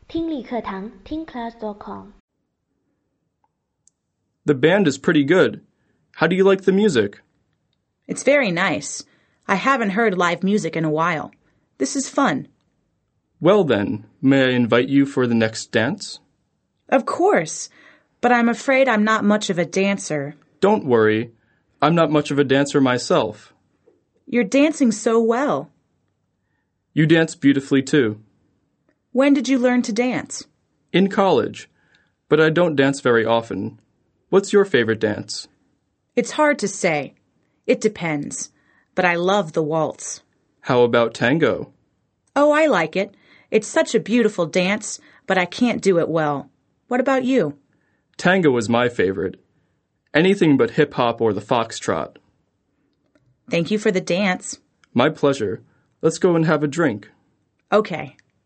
听力课堂听class.com The band is pretty good. How do you like the music? It's very nice. I haven't heard live music in a while. This is fun. Well then, may I invite you for the next dance? Of course, but I'm afraid I'm not much of a dancer. Don't worry. I'm not much of a dancer myself. You're dancing so well. You dance beautifully too. When did you learn to dance? In college, but I don't dance very often. What's your favorite dance? It's hard to say. It depends. But I love the waltz. How about tango? Oh, I like it. It's such a beautiful dance, but I can't do it well. What about you? Tango is my favorite. Anything but hip-hop or the foxtrot. Thank you for the dance. My pleasure. Let's go and have a drink. Okay.